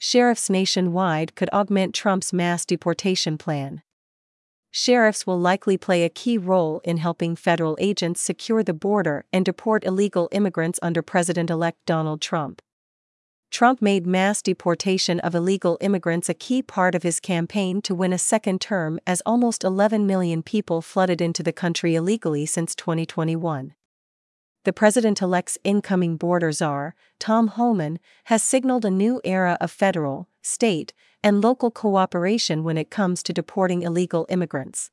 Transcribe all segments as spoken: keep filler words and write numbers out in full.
sheriffs nationwide could augment Trump's mass deportation plan. Sheriffs will likely play a key role in helping federal agents secure the border and deport illegal immigrants under President-elect Donald Trump. Trump made mass deportation of illegal immigrants a key part of his campaign to win a second term, as almost eleven million people flooded into the country illegally since twenty twenty-one. The president-elect's incoming border czar, Tom Homan, has signaled a new era of federal, state, and local cooperation when it comes to deporting illegal immigrants.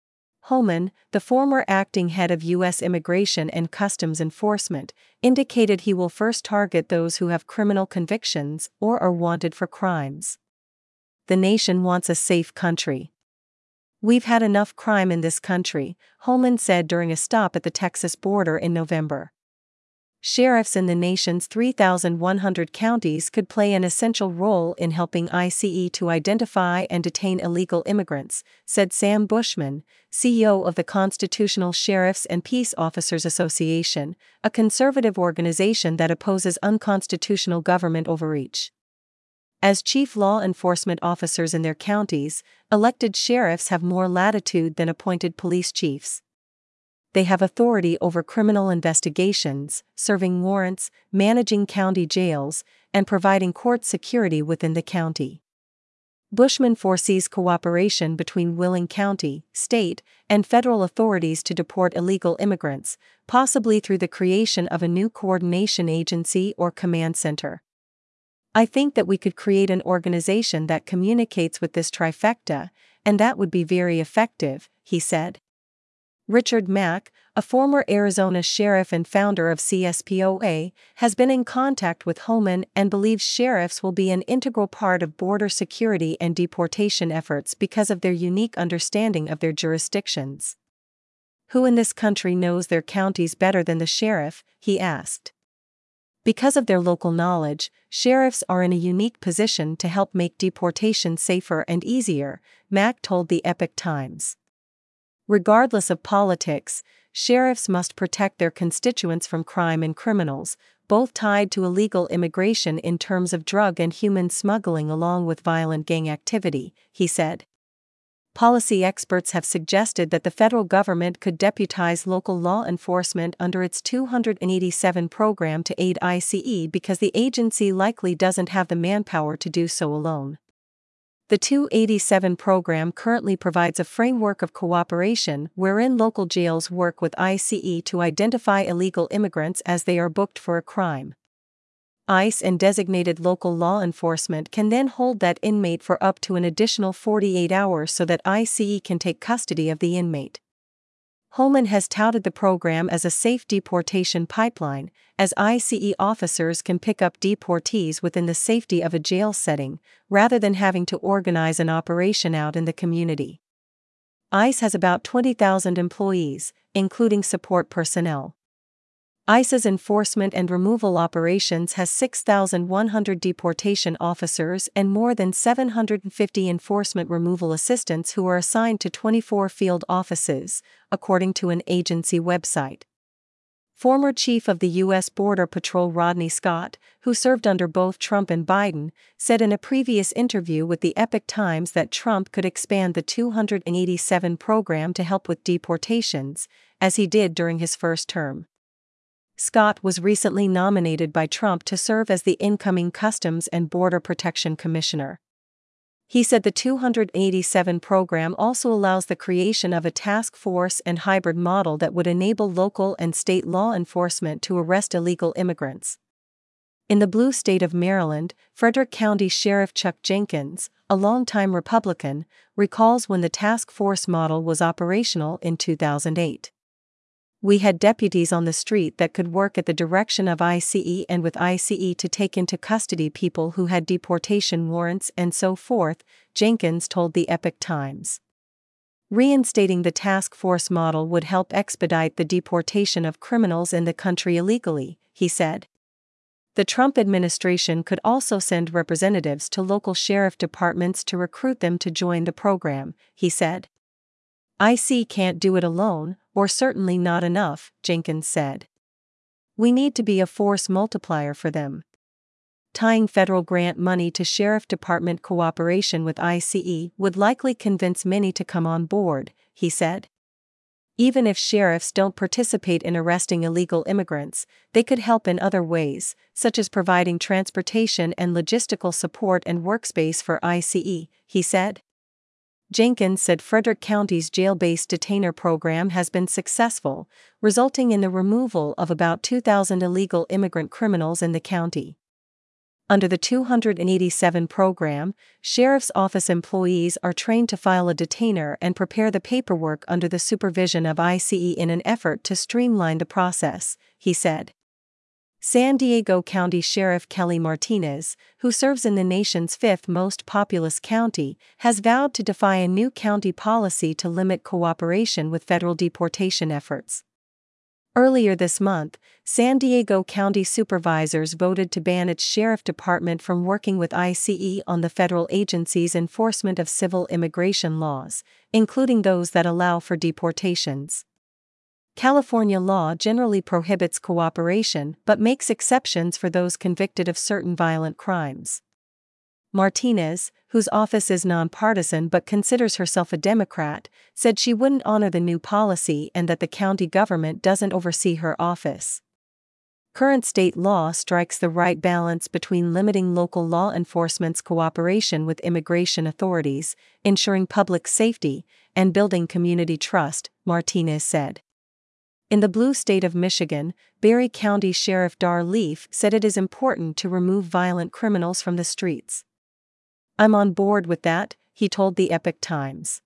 Homan, the former acting head of U S Immigration and Customs Enforcement, indicated he will first target those who have criminal convictions or are wanted for crimes. The nation wants a safe country. We've had enough crime in this country, Homan said during a stop at the Texas border in November. Sheriffs in the nation's three thousand one hundred counties could play an essential role in helping ICE to identify and detain illegal immigrants, said Sam Bushman, C E O of the Constitutional Sheriffs and Peace Officers Association, a conservative organization that opposes unconstitutional government overreach. As chief law enforcement officers in their counties, elected sheriffs have more latitude than appointed police chiefs. They have authority over criminal investigations, serving warrants, managing county jails, and providing court security within the county. Bushman foresees cooperation between willing county, state, and federal authorities to deport illegal immigrants, possibly through the creation of a new coordination agency or command center. I think that we could create an organization that communicates with this trifecta, and that would be very effective, he said. Richard Mack, a former Arizona sheriff and founder of C S P O A, has been in contact with Homan and believes sheriffs will be an integral part of border security and deportation efforts because of their unique understanding of their jurisdictions. Who in this country knows their counties better than the sheriff? He asked. Because of their local knowledge, sheriffs are in a unique position to help make deportation safer and easier, Mack told the Epoch Times. Regardless of politics, sheriffs must protect their constituents from crime and criminals, both tied to illegal immigration in terms of drug and human smuggling along with violent gang activity, he said. Policy experts have suggested that the federal government could deputize local law enforcement under its two eighty-seven program to aid ICE because the agency likely doesn't have the manpower to do so alone. The two eighty-seven program currently provides a framework of cooperation wherein local jails work with ICE to identify illegal immigrants as they are booked for a crime. ICE and designated local law enforcement can then hold that inmate for up to an additional forty-eight hours so that ICE can take custody of the inmate. Homan has touted the program as a safe deportation pipeline, as ICE officers can pick up deportees within the safety of a jail setting, rather than having to organize an operation out in the community. ICE has about twenty thousand employees, including support personnel. ICE's enforcement and removal operations has six thousand one hundred deportation officers and more than seven hundred fifty enforcement removal assistants who are assigned to twenty-four field offices, according to an agency website. Former Chief of the U S Border Patrol Rodney Scott, who served under both Trump and Biden, said in a previous interview with the Epoch Times that Trump could expand the two eighty-seven program to help with deportations, as he did during his first term. Scott was recently nominated by Trump to serve as the incoming Customs and Border Protection Commissioner. He said the two eighty-seven program also allows the creation of a task force and hybrid model that would enable local and state law enforcement to arrest illegal immigrants. In the blue state of Maryland, Frederick County Sheriff Chuck Jenkins, a longtime Republican, recalls when the task force model was operational in two thousand eight. We had deputies on the street that could work at the direction of ICE and with ICE to take into custody people who had deportation warrants and so forth, Jenkins told the Epoch Times. Reinstating the task force model would help expedite the deportation of criminals in the country illegally, he said. The Trump administration could also send representatives to local sheriff departments to recruit them to join the program, he said. ICE can't do it alone, or certainly not enough, Jenkins said. We need to be a force multiplier for them. Tying federal grant money to Sheriff Department cooperation with ICE would likely convince many to come on board, he said. Even if sheriffs don't participate in arresting illegal immigrants, they could help in other ways, such as providing transportation and logistical support and workspace for ICE, he said. Jenkins said Frederick County's jail-based detainer program has been successful, resulting in the removal of about two thousand illegal immigrant criminals in the county. Under the two hundred eighty-seven program, Sheriff's Office employees are trained to file a detainer and prepare the paperwork under the supervision of ICE in an effort to streamline the process, he said. San Diego County Sheriff Kelly Martinez, who serves in the nation's fifth most populous county, has vowed to defy a new county policy to limit cooperation with federal deportation efforts. Earlier this month, San Diego County supervisors voted to ban its sheriff department from working with ICE on the federal agency's enforcement of civil immigration laws, including those that allow for deportations. California law generally prohibits cooperation but makes exceptions for those convicted of certain violent crimes. Martinez, whose office is nonpartisan but considers herself a Democrat, said she wouldn't honor the new policy and that the county government doesn't oversee her office. Current state law strikes the right balance between limiting local law enforcement's cooperation with immigration authorities, ensuring public safety, and building community trust, Martinez said. In the blue state of Michigan, Barry County Sheriff Dar Leaf said it is important to remove violent criminals from the streets. "I'm on board with that," he told the Epoch Times.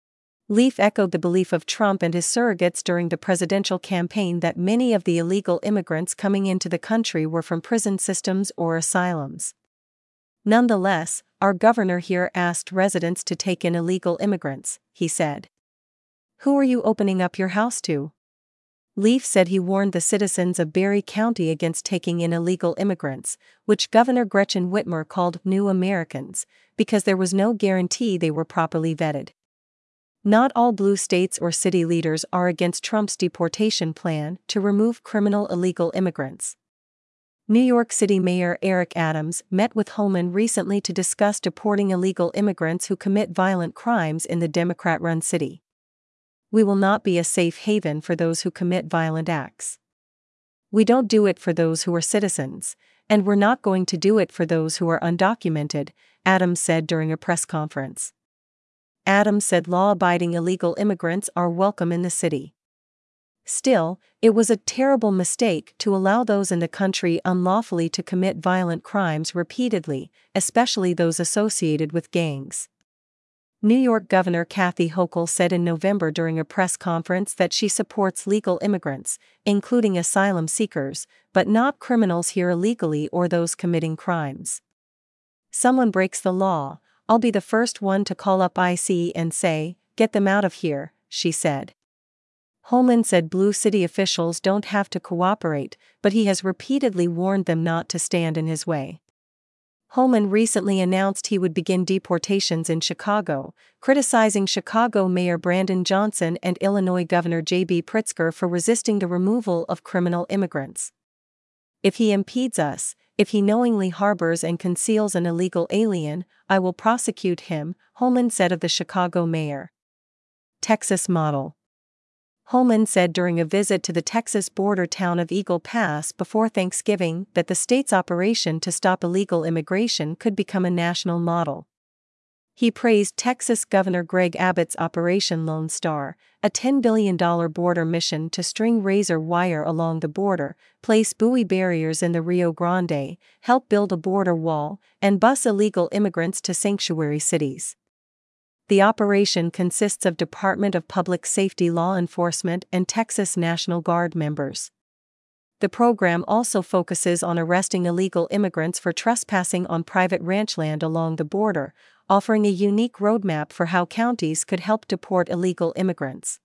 Leaf echoed the belief of Trump and his surrogates during the presidential campaign that many of the illegal immigrants coming into the country were from prison systems or asylums. "Nonetheless, our governor here asked residents to take in illegal immigrants," he said. "Who are you opening up your house to?" Leaf said he warned the citizens of Barry County against taking in illegal immigrants, which Governor Gretchen Whitmer called new Americans, because there was no guarantee they were properly vetted. Not all blue states or city leaders are against Trump's deportation plan to remove criminal illegal immigrants. New York City Mayor Eric Adams met with Holman recently to discuss deporting illegal immigrants who commit violent crimes in the Democrat-run city. "We will not be a safe haven for those who commit violent acts. We don't do it for those who are citizens, and we're not going to do it for those who are undocumented," Adams said during a press conference. Adams said law-abiding illegal immigrants are welcome in the city. Still, it was a terrible mistake to allow those in the country unlawfully to commit violent crimes repeatedly, especially those associated with gangs. New York Governor Kathy Hochul said in November during a press conference that she supports legal immigrants, including asylum seekers, but not criminals here illegally or those committing crimes. "Someone breaks the law, I'll be the first one to call up ICE and say, 'Get them out of here,'" she said. Holman said blue city officials don't have to cooperate, but he has repeatedly warned them not to stand in his way. Holman recently announced he would begin deportations in Chicago, criticizing Chicago Mayor Brandon Johnson and Illinois Governor J B Pritzker for resisting the removal of criminal immigrants. "If he impedes us, if he knowingly harbors and conceals an illegal alien, I will prosecute him," Holman said of the Chicago mayor. Texas model. Holman said during a visit to the Texas border town of Eagle Pass before Thanksgiving that the state's operation to stop illegal immigration could become a national model. He praised Texas Governor Greg Abbott's Operation Lone Star, a ten billion dollars border mission to string razor wire along the border, place buoy barriers in the Rio Grande, help build a border wall, and bus illegal immigrants to sanctuary cities. The operation consists of Department of Public Safety law enforcement and Texas National Guard members. The program also focuses on arresting illegal immigrants for trespassing on private ranch land along the border, offering a unique roadmap for how counties could help deport illegal immigrants.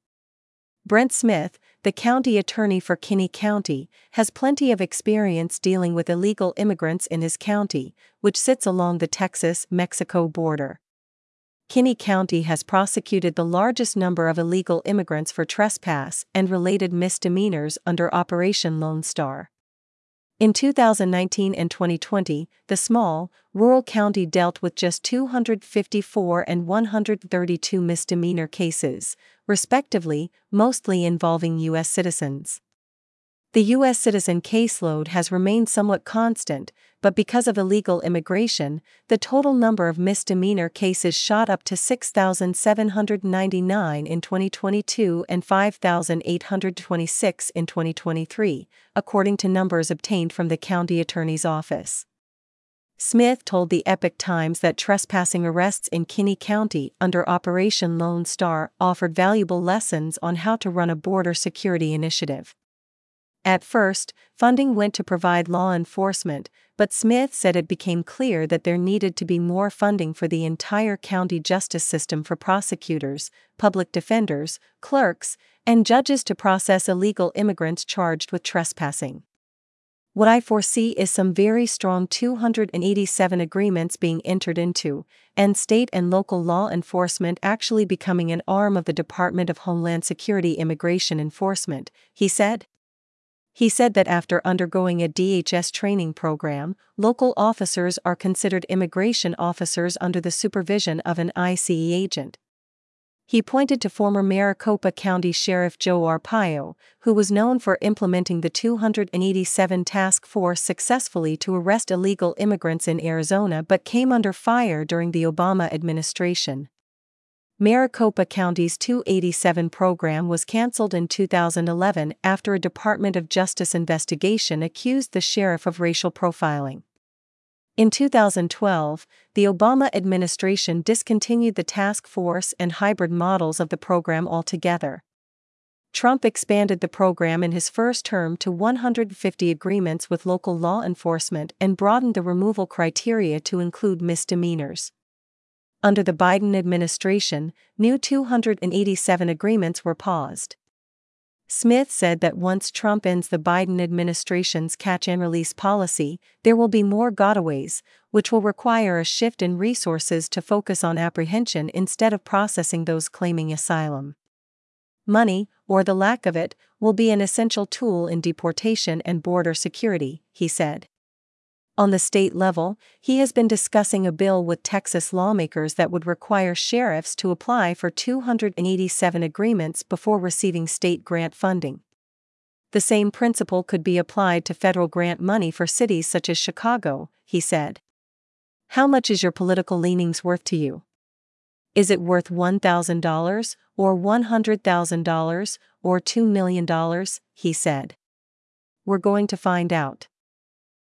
Brent Smith, the county attorney for Kinney County, has plenty of experience dealing with illegal immigrants in his county, which sits along the Texas-Mexico border. Kinney County has prosecuted the largest number of illegal immigrants for trespass and related misdemeanors under Operation Lone Star. In two thousand nineteen and twenty twenty, the small, rural county dealt with just two hundred fifty-four and one hundred thirty-two misdemeanor cases, respectively, mostly involving U S citizens. The U S citizen caseload has remained somewhat constant, but because of illegal immigration, the total number of misdemeanor cases shot up to six thousand seven hundred ninety-nine in twenty twenty-two and five thousand eight hundred twenty-six in twenty twenty-three, according to numbers obtained from the county attorney's office. Smith told the Epoch Times that trespassing arrests in Kinney County under Operation Lone Star offered valuable lessons on how to run a border security initiative. At first, funding went to provide law enforcement, but Smith said it became clear that there needed to be more funding for the entire county justice system for prosecutors, public defenders, clerks, and judges to process illegal immigrants charged with trespassing. What I foresee is some very strong two hundred eighty-seven agreements being entered into, and state and local law enforcement actually becoming an arm of the Department of Homeland Security Immigration Enforcement, he said. He said that after undergoing a D H S training program, local officers are considered immigration officers under the supervision of an I C E agent. He pointed to former Maricopa County Sheriff Joe Arpaio, who was known for implementing the two hundred eighty-seven Task Force successfully to arrest illegal immigrants in Arizona but came under fire during the Obama administration. Maricopa County's two eighty-seven program was canceled in two thousand eleven after a Department of Justice investigation accused the sheriff of racial profiling. In two thousand twelve, the Obama administration discontinued the task force and hybrid models of the program altogether. Trump expanded the program in his first term to one hundred fifty agreements with local law enforcement and broadened the removal criteria to include misdemeanors. Under the Biden administration, new two hundred eighty-seven agreements were paused. Smith said that once Trump ends the Biden administration's catch-and-release policy, there will be more gotaways, which will require a shift in resources to focus on apprehension instead of processing those claiming asylum. Money, or the lack of it, will be an essential tool in deportation and border security, he said. On the state level, he has been discussing a bill with Texas lawmakers that would require sheriffs to apply for two hundred eighty-seven agreements before receiving state grant funding. The same principle could be applied to federal grant money for cities such as Chicago, he said. How much is your political leanings worth to you? Is it worth one thousand dollars, or one hundred thousand dollars, or two million dollars, he said. We're going to find out.